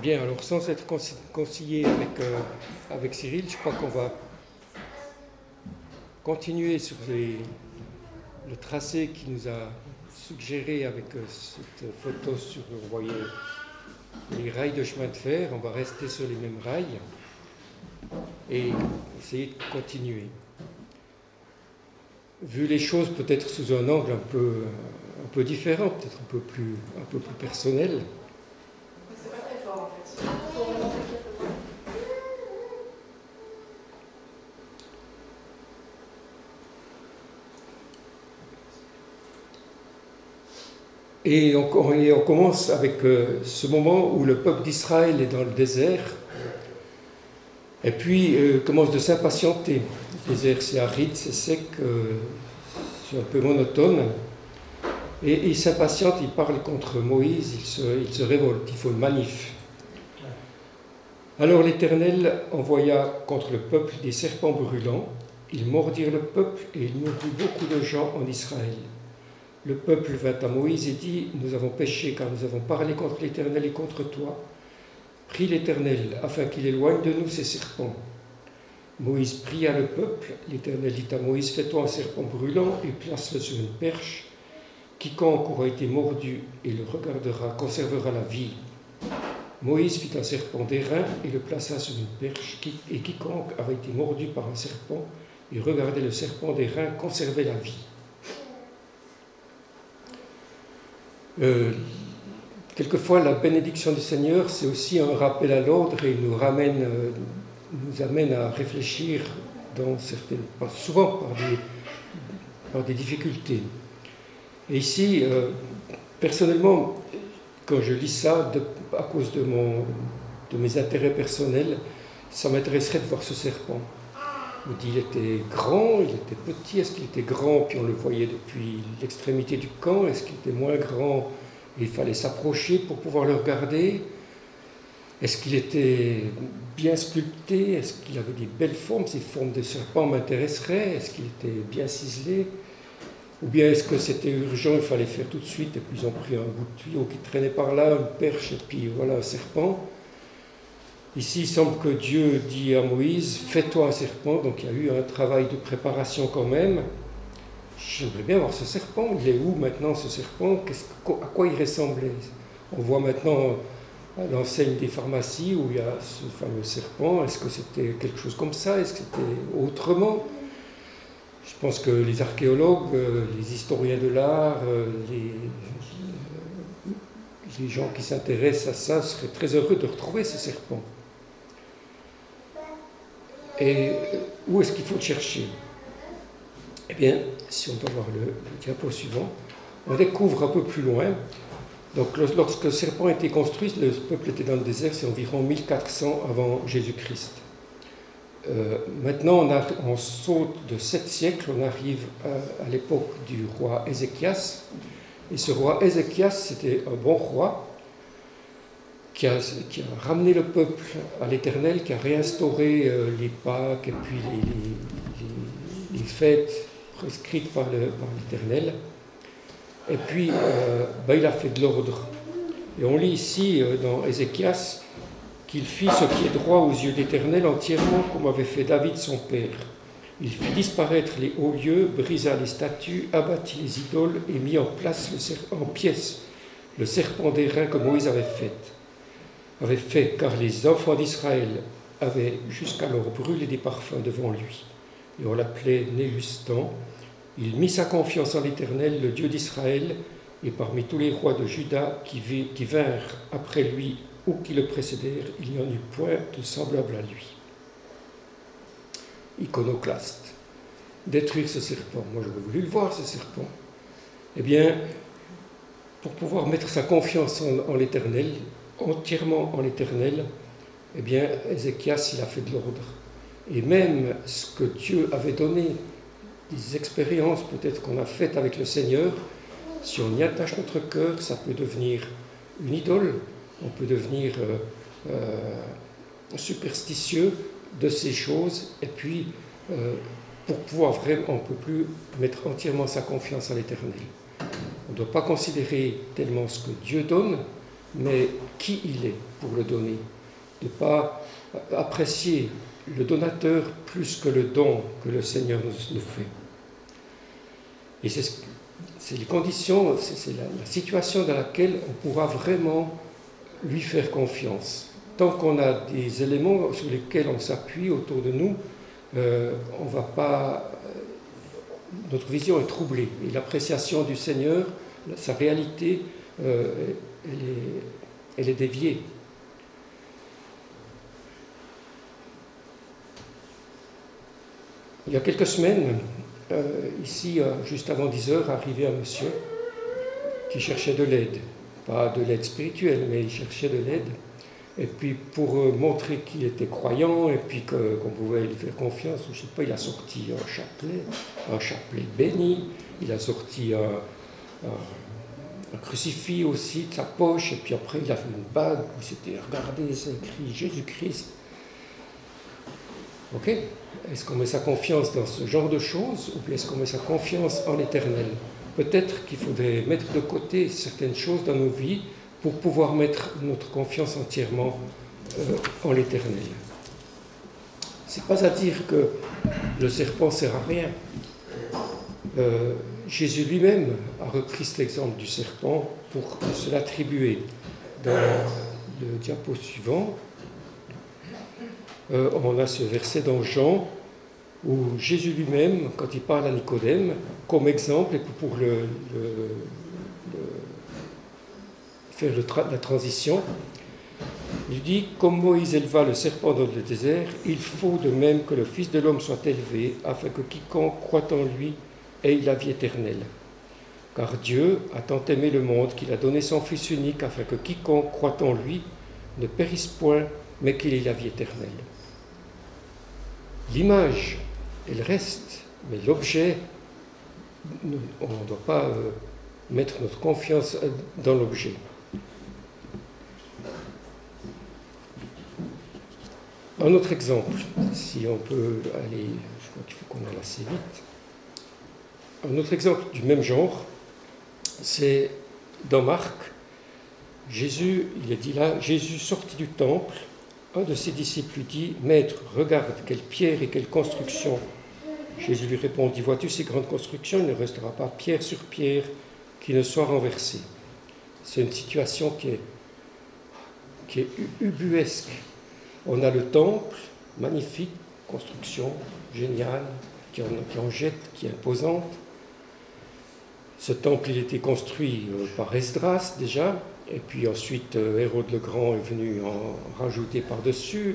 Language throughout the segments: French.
Bien, alors sans être concilié avec Cyril, je crois qu'on va continuer sur le tracé qu'il nous a suggéré avec cette photo sur, vous voyez, les rails de chemin de fer. On va rester sur les mêmes rails et essayer de continuer. Vu les choses peut-être sous un angle un peu différent, peut-être un peu plus personnel. C'est pas très fort en fait. Et on commence avec ce moment où le peuple d'Israël est dans le désert et puis commence de s'impatienter. Le désert, c'est aride, c'est sec, c'est un peu monotone. Et il s'impatiente, il parle contre Moïse, il se révolte, il faut une manif. Alors l'Éternel envoya contre le peuple des serpents brûlants. Ils mordirent le peuple et il mourut beaucoup de gens en Israël. Le peuple vint à Moïse et dit : Nous avons péché car nous avons parlé contre l'Éternel et contre toi. Prie l'Éternel afin qu'il éloigne de nous ces serpents. Moïse pria le peuple. L'Éternel dit à Moïse : Fais-toi un serpent brûlant et place-le sur une perche. Quiconque aura été mordu et le regardera conservera la vie. Moïse fit un serpent d'airain et le plaça sur une perche. Et quiconque avait été mordu par un serpent et regardait le serpent d'airain conservait la vie. Quelquefois, la bénédiction du Seigneur, c'est aussi un rappel à l'ordre et nous amène à réfléchir souvent par des difficultés. Et ici, personnellement, quand je lis ça, à cause de mes intérêts personnels, ça m'intéresserait de voir ce serpent. On dit il était grand, il était petit. Est-ce qu'il était grand, puis on le voyait depuis l'extrémité du camp? Est-ce qu'il était moins grand et il fallait s'approcher pour pouvoir le regarder? Est-ce qu'il était bien sculpté? Est-ce qu'il avait des belles formes? Ces formes de serpent m'intéresseraient. Est-ce qu'il était bien ciselé? Ou bien est-ce que c'était urgent, il fallait faire tout de suite, et puis ils ont pris un bout de tuyau qui traînait par là, une perche, et puis voilà un serpent. Ici, il semble que Dieu dit à Moïse, fais-toi un serpent, donc il y a eu un travail de préparation quand même. J'aimerais bien voir ce serpent, il est où maintenant ce serpent? À quoi il ressemblait? On voit maintenant à l'enseigne des pharmacies où il y a ce fameux serpent. Est-ce que c'était quelque chose comme ça? Est-ce que c'était autrement? Je pense que les archéologues, les historiens de l'art, les gens qui s'intéressent à ça seraient très heureux de retrouver ce serpent. Et où est-ce qu'il faut le chercher? Eh bien, si on peut voir le diapo suivant, on découvre un peu plus loin. Donc, lorsque le serpent a été construit, le peuple était dans le désert, c'est environ 1400 avant Jésus-Christ. Maintenant, on saute de 7 siècles, on arrive à l'époque du roi Ézéchias. Et ce roi Ézéchias, c'était un bon roi qui a ramené le peuple à l'Éternel, qui a réinstauré les Pâques et puis les fêtes prescrites par l'Éternel. Et puis, il a fait de l'ordre. Et on lit ici, dans Ézéchias, qu'il fit ce qui est droit aux yeux d'Éternel entièrement comme avait fait David son père. Il fit disparaître les hauts lieux, brisa les statues, abattit les idoles et mit en pièces le serpent d'airain que Moïse avait fait, car les enfants d'Israël avaient jusqu'alors brûlé des parfums devant lui. Et on l'appelait Néhustan. Il mit sa confiance en l'Éternel, le Dieu d'Israël, et parmi tous les rois de Juda qui vinrent après lui ou qui le précédèrent, il n'y en eut point de semblable à lui. Iconoclaste. Détruire ce serpent. Moi, j'aurais voulu le voir, ce serpent. Eh bien, pour pouvoir mettre sa confiance en l'Éternel, entièrement en l'Éternel, eh bien, Ézéchias, il a fait de l'ordre. Et même ce que Dieu avait donné, des expériences peut-être qu'on a faites avec le Seigneur, si on y attache notre cœur, ça peut devenir une idole. On peut devenir superstitieux de ces choses, et puis pour pouvoir vraiment, on ne peut plus mettre entièrement sa confiance à l'Éternel. On ne doit pas considérer tellement ce que Dieu donne, mais qui il est pour le donner. De ne pas apprécier le donateur plus que le don que le Seigneur nous fait. Et c'est les conditions, c'est la situation dans laquelle on pourra vraiment lui faire confiance. Tant qu'on a des éléments sur lesquels on s'appuie autour de nous, on va pas, notre vision est troublée. Et l'appréciation du Seigneur, sa réalité, elle est déviée. Il y a quelques semaines, ici, juste avant 10 heures, arrivait un monsieur qui cherchait de l'aide. Pas de l'aide spirituelle, mais il cherchait de l'aide. Et puis pour montrer qu'il était croyant et puis qu'on pouvait lui faire confiance, je ne sais pas, il a sorti un chapelet béni, il a sorti un crucifix aussi de sa poche, et puis après il a fait une bague où c'était, regardez, c'est écrit Jésus-Christ. Ok ? Est-ce qu'on met sa confiance dans ce genre de choses ou bien est-ce qu'on met sa confiance en l'Éternel ? Peut-être qu'il faudrait mettre de côté certaines choses dans nos vies pour pouvoir mettre notre confiance entièrement en l'Éternel. Ce n'est pas à dire que le serpent ne sert à rien. Jésus lui-même a repris cet exemple du serpent pour se l'attribuer. Dans le diapo suivant, on a ce verset dans Jean où Jésus lui-même, quand il parle à Nicodème, comme exemple, et pour faire la transition, il dit « Comme Moïse éleva le serpent dans le désert, il faut de même que le Fils de l'homme soit élevé, afin que quiconque croit en lui ait la vie éternelle. Car Dieu a tant aimé le monde qu'il a donné son Fils unique, afin que quiconque croit en lui ne périsse point, mais qu'il ait la vie éternelle. » L'image, elle reste, mais l'objet, on ne doit pas mettre notre confiance dans l'objet. Un autre exemple, si on peut aller, je crois qu'il faut qu'on aille assez vite. Un autre exemple du même genre, c'est dans Marc. Jésus, il est dit là, Jésus sortit du temple, un de ses disciples lui dit « Maître, regarde, quelle pierre et quelle construction !» Jésus lui répondit « Vois-tu ces grandes constructions, il ne restera pas pierre sur pierre qui ne soit renversée. » C'est une situation qui est ubuesque. On a le temple, magnifique, construction géniale, qui en jette, qui est imposante. Ce temple, il a été construit par Esdras déjà, et puis ensuite Hérode le Grand est venu en rajouter par-dessus,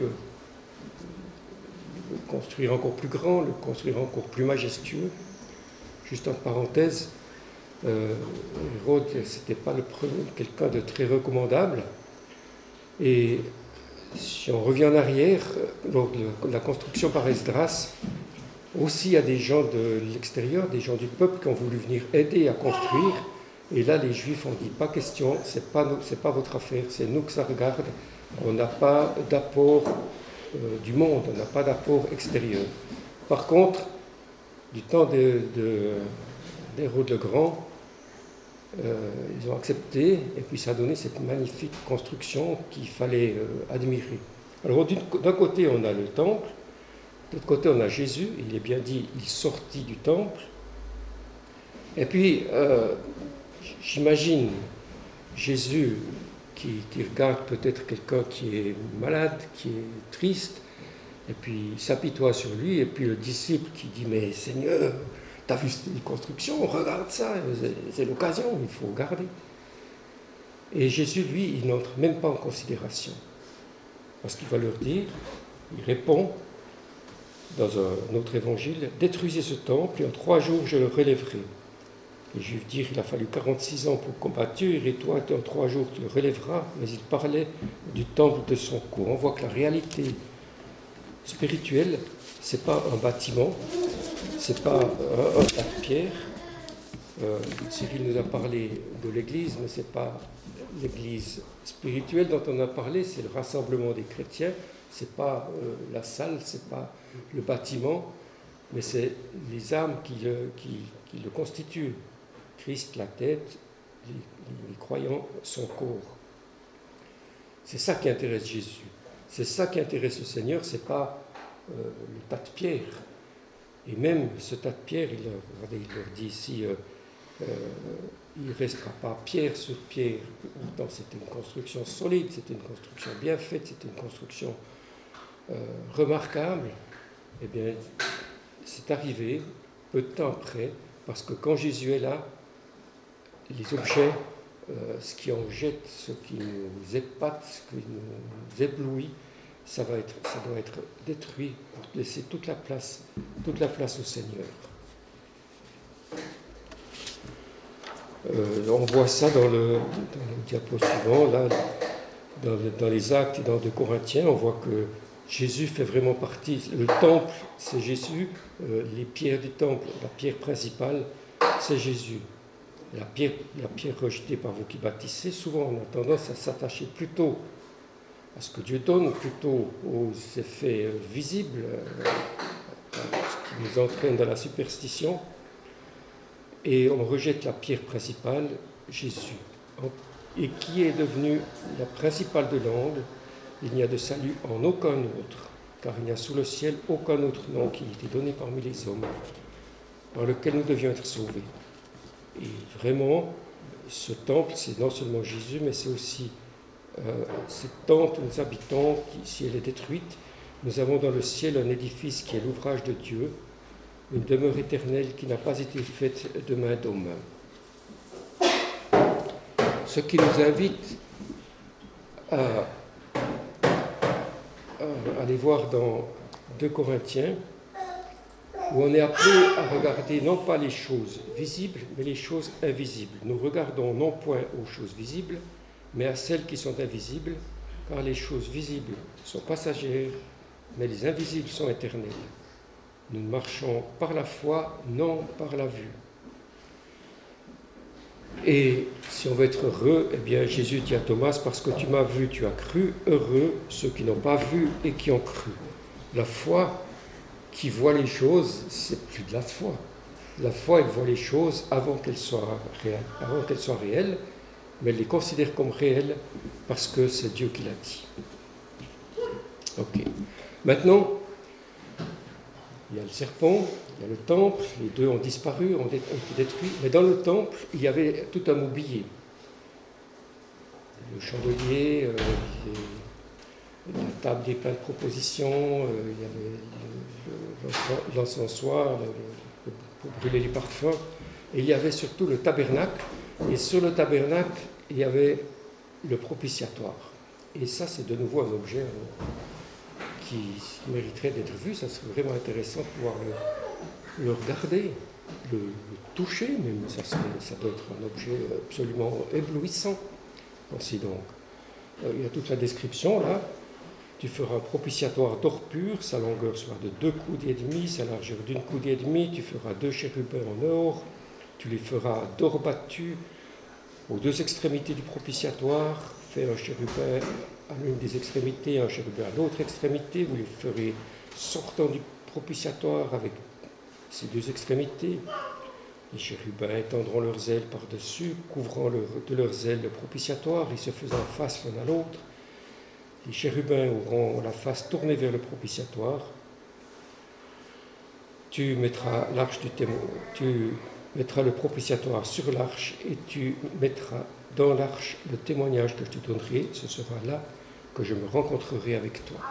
le construire encore plus grand, le construire encore plus majestueux. Juste en parenthèse, Hérode, c'était pas quelqu'un de très recommandable, et si on revient en arrière, lors de la construction par Esdras, aussi il y a des gens de l'extérieur, des gens du peuple qui ont voulu venir aider à construire. Et là, les Juifs ont dit, pas question, c'est pas votre affaire, c'est nous que ça regarde. On n'a pas d'apport du monde, on n'a pas d'apport extérieur. Par contre, du temps d'Hérode le Grand, ils ont accepté, et puis ça a donné cette magnifique construction qu'il fallait admirer. Alors d'un côté, on a le temple, de l'autre côté, on a Jésus, il est bien dit, il sortit du temple. Et puis, j'imagine Jésus qui regarde peut-être quelqu'un qui est malade, qui est triste, et puis il s'apitoie sur lui, et puis le disciple qui dit « Mais Seigneur, t'as vu cette construction, regarde ça, c'est l'occasion, il faut regarder. » Et Jésus, lui, il n'entre même pas en considération. Parce qu'il va leur dire, il répond dans un autre évangile, « Détruisez ce temple, et en 3 jours je le relèverai. » Les Juifs dirent, il a fallu 46 ans pour combattre, et toi, en 3 jours, tu le relèveras. Mais il parlait du temple de son cou. On voit que la réalité spirituelle, ce n'est pas un bâtiment, ce n'est pas un tas de pierre. Cyril nous a parlé de l'Église, mais ce n'est pas l'Église spirituelle dont on a parlé, c'est le rassemblement des chrétiens. Ce n'est pas la salle, ce n'est pas le bâtiment, mais c'est les âmes qui le constituent. Christ, la tête, les croyants, son corps. C'est ça qui intéresse Jésus. C'est ça qui intéresse le Seigneur, ce n'est pas le tas de pierres. Et même ce tas de pierres, il leur dit ici, il ne restera pas pierre sur pierre. Pourtant, c'était une construction solide, c'était une construction bien faite, c'était une construction remarquable. Eh bien, c'est arrivé peu de temps après, parce que quand Jésus est là, les objets, ce qui en jette, ce qui nous épate, ce qui nous éblouit, ça doit être détruit pour laisser toute la place au Seigneur. On voit ça dans le diapo suivant, là, dans les Actes et dans 2 Corinthiens, on voit que Jésus fait vraiment partie. Le temple, c'est Jésus. Les pierres du temple, la pierre principale, c'est Jésus. La pierre rejetée par vous qui bâtissez, souvent on a tendance à s'attacher plutôt à ce que Dieu donne, plutôt aux effets visibles, ce qui nous entraîne dans la superstition. Et on rejette la pierre principale, Jésus, et qui est devenue la principale de l'angle. Il n'y a de salut en aucun autre, car il n'y a sous le ciel aucun autre nom qui ait été donné parmi les hommes, par lequel nous devions être sauvés. Et vraiment, ce temple, c'est non seulement Jésus, mais c'est aussi cette tente où nous habitons, qui, si elle est détruite, nous avons dans le ciel un édifice qui est l'ouvrage de Dieu, une demeure éternelle qui n'a pas été faite de main d'homme. Ce qui nous invite à aller voir dans 2 Corinthiens, où on est appelé à regarder non pas les choses visibles, mais les choses invisibles. Nous regardons non point aux choses visibles, mais à celles qui sont invisibles, car les choses visibles sont passagères, mais les invisibles sont éternelles. Nous marchons par la foi, non par la vue. Et si on veut être heureux, eh bien Jésus dit à Thomas, parce que tu m'as vu, tu as cru, heureux ceux qui n'ont pas vu et qui ont cru. La foi qui voit les choses, c'est plus de la foi. La foi, elle voit les choses avant qu'elles soient réelles, mais elle les considère comme réelles parce que c'est Dieu qui l'a dit. Ok. Maintenant, il y a le serpent, il y a le temple, les deux ont disparu, ont été détruits, mais dans le temple, il y avait tout un mobilier. Le chandelier, la table des pleines propositions, il y avait l'encensoir pour brûler les parfums, et il y avait surtout le tabernacle, et sur le tabernacle, il y avait le propitiatoire. Et ça, c'est de nouveau un objet qui mériterait d'être vu. Ça serait vraiment intéressant de pouvoir le regarder, le toucher, même. Ça doit être un objet absolument éblouissant. Pensez donc. Il y a toute la description là. Tu feras un propitiatoire d'or pur, sa longueur sera de 2 coudées et demi, sa largeur d'1 coudée et demi. Tu feras 2 chérubins en or, tu les feras d'or battu aux 2 extrémités du propitiatoire. Fais un chérubin à l'une des extrémités, un chérubin à l'autre extrémité. Vous les ferez sortant du propitiatoire avec ces 2 extrémités. Les chérubins étendront leurs ailes par-dessus, couvrant de leurs ailes le propitiatoire et se faisant face l'un à l'autre. Les chérubins auront la face tournée vers le propitiatoire. Tu mettras l'arche du témoin, tu mettras le propitiatoire sur l'arche et tu mettras dans l'arche le témoignage que je te donnerai. Ce sera là que je me rencontrerai avec toi.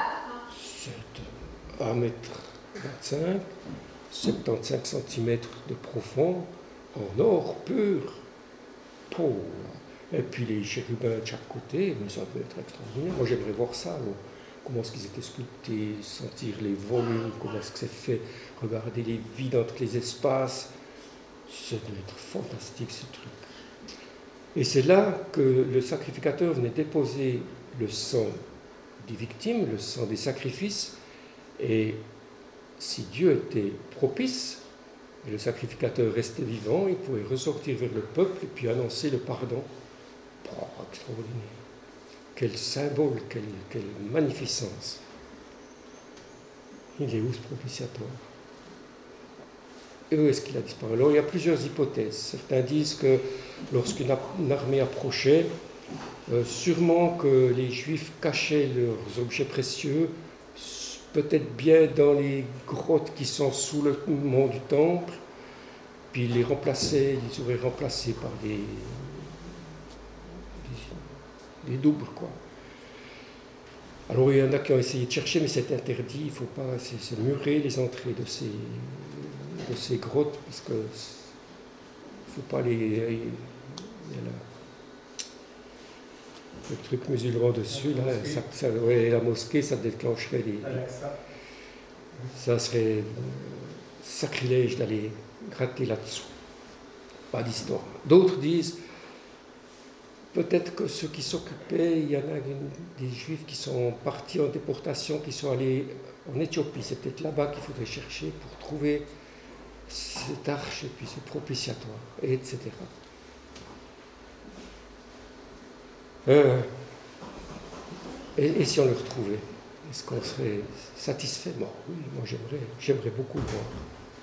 C'est 1,25 m, 75 cm de profond, en or pur. Pauvre. Et puis les chérubins de chaque côté, mais ça peut être extraordinaire. Moi j'aimerais voir ça, comment est-ce qu'ils étaient sculptés, sentir les volumes, comment est-ce que c'est fait, regarder les vides entre les espaces. Ça doit être fantastique ce truc. Et c'est là que le sacrificateur venait déposer le sang des victimes, le sang des sacrifices. Et si Dieu était propice, et le sacrificateur restait vivant, il pouvait ressortir vers le peuple et puis annoncer le pardon. Oh, extraordinaire. Quel symbole, quelle magnificence. Il est où ce propitiatoire? Et où est-ce qu'il a disparu? Alors il y a plusieurs hypothèses. Certains disent que lorsqu'une armée approchait, Sûrement que les Juifs cachaient leurs objets précieux, peut-être bien dans les grottes qui sont sous le mont du Temple, puis ils les auraient remplacés par des doubles, quoi. Alors il y en a qui ont essayé de chercher, mais c'est interdit, il ne faut pas, c'est murer les entrées de ces grottes, parce que il ne faut pas les... le truc musulman dessus, là, la mosquée, ça déclencherait ça serait sacrilège d'aller gratter là-dessous. Pas d'histoire. D'autres disent, peut-être que ceux qui s'occupaient, il y en a des Juifs qui sont partis en déportation, qui sont allés en Éthiopie. C'est peut-être là-bas qu'il faudrait chercher pour trouver cette arche et puis ce propitiatoire, etc. Et si on le retrouvait, est-ce qu'on serait satisfait? Bon, oui, moi j'aimerais beaucoup le voir.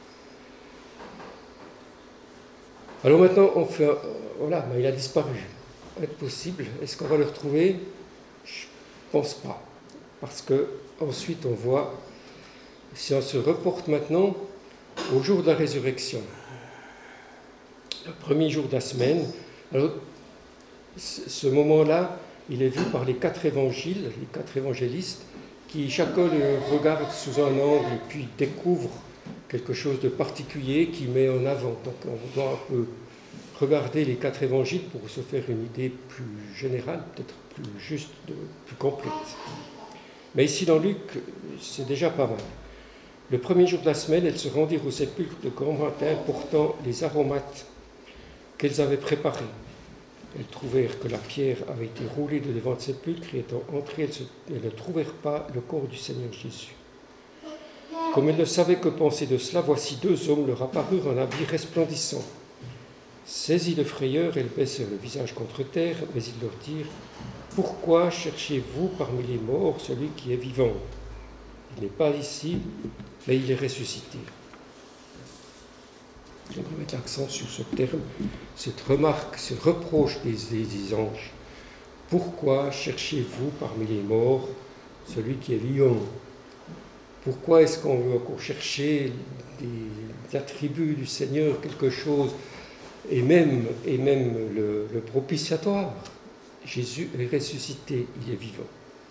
Alors maintenant, on fait... Voilà, mais il a disparu. Est-ce possible? Est-ce qu'on va le retrouver? Je ne pense pas. Parce que ensuite on voit, si on se reporte maintenant au jour de la résurrection, le premier jour de la semaine, alors ce moment-là, il est vu par les 4 évangiles, les 4 évangélistes, qui chacun le regarde sous un angle et puis découvre quelque chose de particulier qui met en avant. Donc on doit un peu regarder les 4 évangiles pour se faire une idée plus générale, peut-être plus juste, plus complète. Mais ici dans Luc, c'est déjà pas mal. Le premier jour de la semaine, elles se rendirent au sépulcre de grand matin portant les aromates qu'elles avaient préparés. Elles trouvèrent que la pierre avait été roulée de devant le sépulcre et étant entrées, elles ne trouvèrent pas le corps du Seigneur Jésus. Comme elles ne savaient que penser de cela, voici 2 hommes leur apparurent en habits resplendissants. Saisies de frayeur, elles baissèrent le visage contre terre, mais ils leur dirent « Pourquoi cherchez-vous parmi les morts celui qui est vivant? Il n'est pas ici, mais il est ressuscité. » J'aimerais mettre l'accent sur ce terme, cette remarque, ce reproche des anges. Pourquoi cherchez-vous parmi les morts celui qui est vivant? Pourquoi est-ce qu'on veut encore chercher des attributs du Seigneur, quelque chose, et même le propitiatoire? Jésus est ressuscité, il est vivant.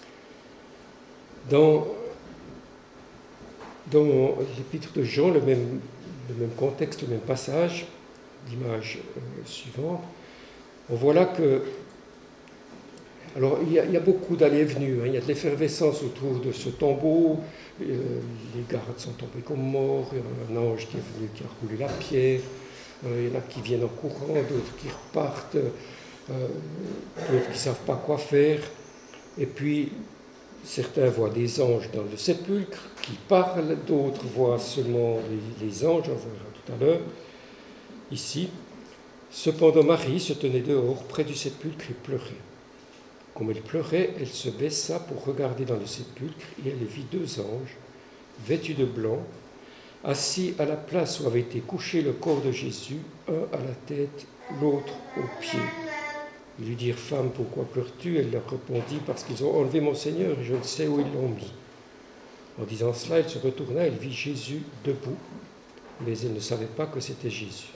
Dans l'épître de Jean, le même contexte, le même passage, l'image suivante, on voit là que... Alors, il y a beaucoup d'allées et venues, il y a de l'effervescence autour de ce tombeau, les gardes sont tombés comme morts, il y a un ange qui est venu, qui a roulé la pierre, il y en a qui viennent en courant, d'autres qui repartent, d'autres qui ne savent pas quoi faire, et puis certains voient des anges dans le sépulcre qui parlent, d'autres voient seulement les anges, on verra tout à l'heure, ici. Cependant, Marie se tenait dehors, près du sépulcre, et pleurait. Comme elle pleurait, elle se baissa pour regarder dans le sépulcre, et elle vit 2 anges, vêtus de blanc, assis à la place où avait été couché le corps de Jésus, un à la tête, l'autre aux pieds. Ils lui dirent « Femme, pourquoi pleures-tu » Elle leur répondit « Parce qu'ils ont enlevé mon Seigneur, et je ne sais où ils l'ont mis. » En disant cela, elle se retourna, elle vit Jésus debout, mais elle ne savait pas que c'était Jésus.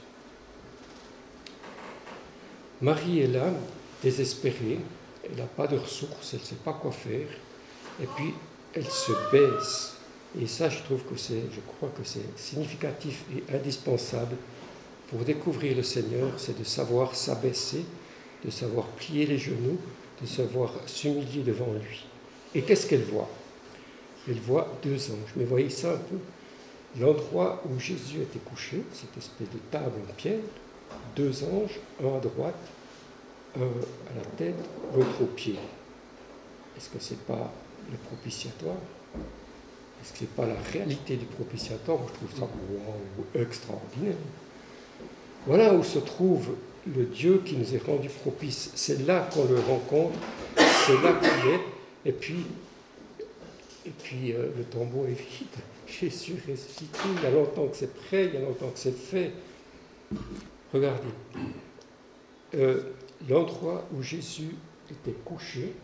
Marie est là, désespérée, elle n'a pas de ressources, elle ne sait pas quoi faire, et puis elle se baisse. Et ça, je crois que c'est significatif et indispensable pour découvrir le Seigneur, c'est de savoir s'abaisser, de savoir plier les genoux, de savoir s'humilier devant lui. Et qu'est-ce qu'elle voit? Elle voit 2 anges. Mais voyez ça un peu, l'endroit où Jésus était couché, cette espèce de table en pierre, 2 anges, un à droite, un à la tête, l'autre aux pieds. Est-ce que ce n'est pas le propitiatoire? Est-ce que ce n'est pas la réalité du propitiatoire? Moi, je trouve ça extraordinaire. Voilà où se trouve le Dieu qui nous est rendu propice. C'est là qu'on le rencontre, c'est là qu'il est. Et puis le tombeau est vide. Jésus est ressuscité. Il y a longtemps que c'est prêt, il y a longtemps que c'est fait. Regardez. L'endroit où Jésus était couchée.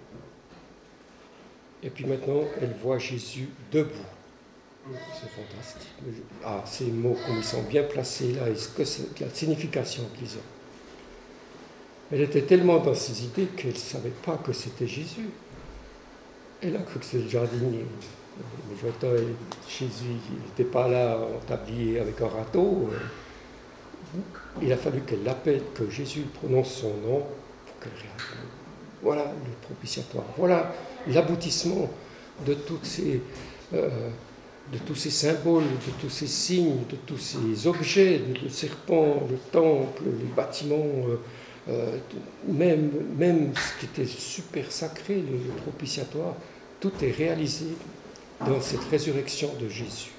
Et puis maintenant, elle voit Jésus debout. C'est fantastique. Ah, ces mots, comme ils sont bien placés là, et ce que c'est, la signification qu'ils ont. Elle était tellement dans ses idées qu'elle ne savait pas que c'était Jésus. Elle a cru que c'était le jardinier. Mais j'entends, Jésus, il n'était pas là en tablier avec un râteau. Il a fallu qu'elle l'appelle, que Jésus prononce son nom pour qu'elle réagisse. Voilà le propitiatoire. Voilà l'aboutissement de tous ces symboles, de tous ces signes, de tous ces objets, le serpent, le temple, les bâtiments, même ce qui était super sacré, le propitiatoire, tout est réalisé dans cette résurrection de Jésus.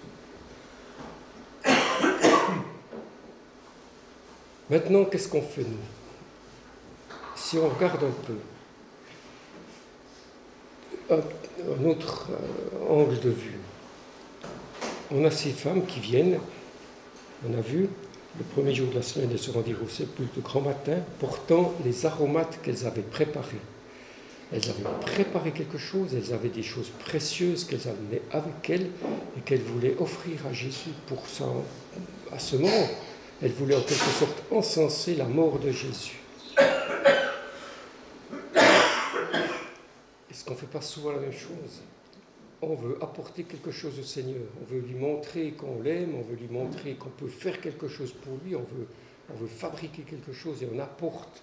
Maintenant, qu'est-ce qu'on fait, nous? Si on regarde un peu, un autre angle de vue, on a ces femmes qui viennent, on a vu, le premier jour de la semaine, elles se rendirent au sépulcre de grand matin, portant les aromates qu'elles avaient préparés. Elles avaient préparé quelque chose, elles avaient des choses précieuses qu'elles amenaient avec elles et qu'elles voulaient offrir à Jésus pour ça. À ce moment, elles voulaient en quelque sorte encenser la mort de Jésus. Est-ce qu'on ne fait pas souvent la même chose? On veut apporter quelque chose au Seigneur, on veut lui montrer qu'on l'aime, on veut lui montrer qu'on peut faire quelque chose pour lui, on veut fabriquer quelque chose et on apporte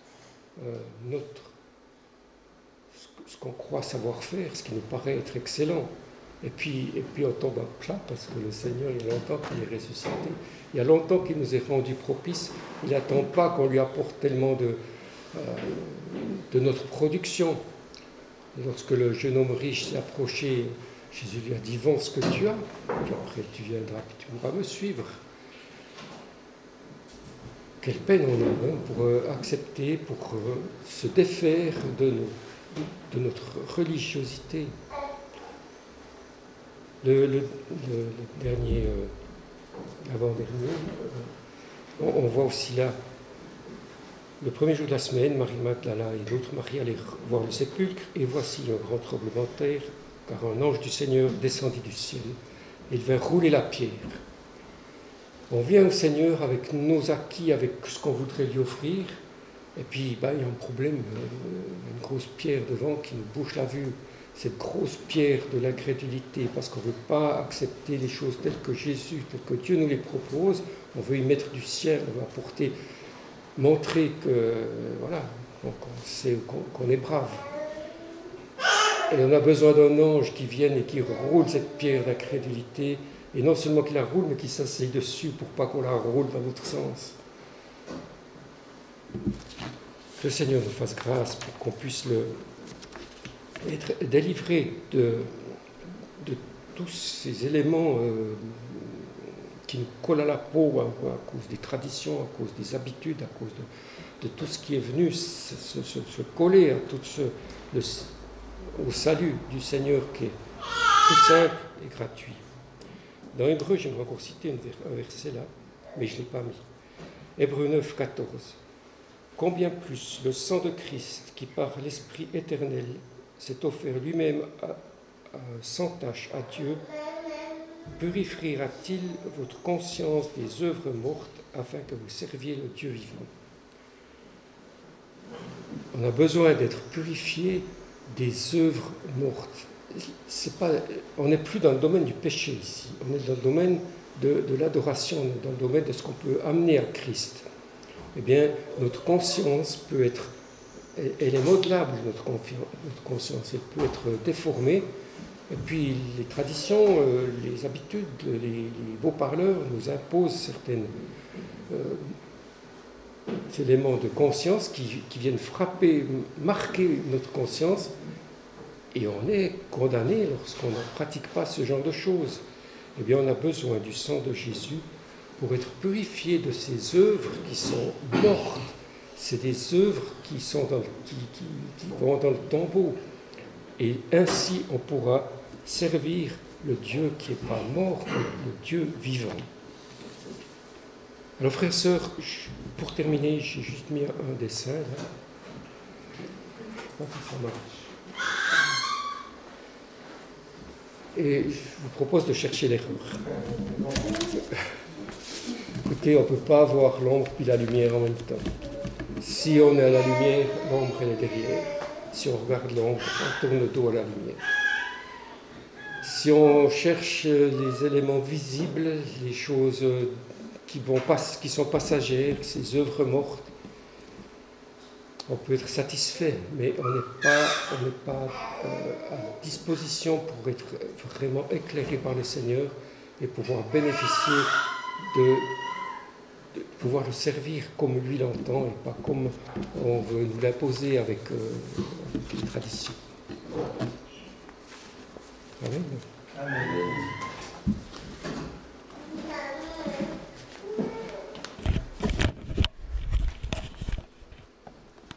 ce qu'on croit savoir faire, ce qui nous paraît être excellent. Et puis on tombe à plat parce que le Seigneur, il y a longtemps qu'il est ressuscité, il y a longtemps qu'il nous est rendu propice, il n'attend pas qu'on lui apporte tellement de notre production. Lorsque le jeune homme riche s'est approché, Jésus lui a dit « Vends ce que tu as, puis après tu viendras, puis tu pourras me suivre. » Quelle peine on a pour accepter, pour se défaire de notre religiosité. Le dernier, l'avant-dernier, on voit aussi là, le premier jour de la semaine, Marie-Magdala et l'autre Marie allaient voir le sépulcre, et voici un grand tremblement de terre, car un ange du Seigneur descendit du ciel, et il vint rouler la pierre. On vient au Seigneur avec nos acquis, avec ce qu'on voudrait lui offrir, et puis il y a un problème, une grosse pierre devant qui nous bouche la vue, cette grosse pierre de l'incrédulité, parce qu'on ne veut pas accepter les choses telles que Jésus, telles que Dieu nous les propose, on veut y mettre du ciel, on veut apporter, montrer que, voilà, qu'on est brave. Et on a besoin d'un ange qui vienne et qui roule cette pierre d'incrédulité, et non seulement qu'il la roule, mais qu'il s'assied dessus pour pas qu'on la roule dans l'autre sens. Que le Seigneur nous fasse grâce pour qu'on puisse être délivré de tous ces éléments qui nous collent à la peau à cause des traditions, à cause des habitudes, à cause de tout ce qui est venu se coller à au salut du Seigneur qui est tout simple et gratuit. Dans Hébreux, j'aimerais encore citer un verset là, mais je ne l'ai pas mis. Hébreux 9, 14. Combien plus le sang de Christ, qui par l'Esprit éternel s'est offert lui-même sans tache à Dieu, purifiera-t-il votre conscience des œuvres mortes afin que vous serviez le Dieu vivant? On a besoin d'être purifié des œuvres mortes. On n'est plus dans le domaine du péché ici, on est dans le domaine de l'adoration, dans le domaine de ce qu'on peut amener à Christ. Eh bien, notre conscience peut être, elle est modelable, notre conscience, elle peut être déformée, et puis les traditions, les habitudes, les beaux parleurs nous imposent certains éléments de conscience qui viennent frapper, marquer notre conscience, et on est condamné lorsqu'on ne pratique pas ce genre de choses. Eh bien, on a besoin du sang de Jésus pour être purifié de ces œuvres qui sont mortes. C'est des œuvres qui vont dans le tombeau. Et ainsi, on pourra servir le Dieu qui n'est pas mort, mais le Dieu vivant. Alors, frères et sœurs, pour terminer, j'ai juste mis un dessin là. pas que ça marche. Et je vous propose de chercher l'erreur. Écoutez, on ne peut pas voir l'ombre puis la lumière en même temps. Si on est à la lumière, l'ombre elle est derrière. Si on regarde l'ombre, on tourne le dos à la lumière. Si on cherche les éléments visibles, les choses qui sont passagères, ces œuvres mortes, on peut être satisfait, mais on n'est pas à disposition pour être vraiment éclairé par le Seigneur et pouvoir bénéficier de pouvoir le servir comme lui l'entend et pas comme on veut nous l'imposer avec les traditions. Amen. Amen.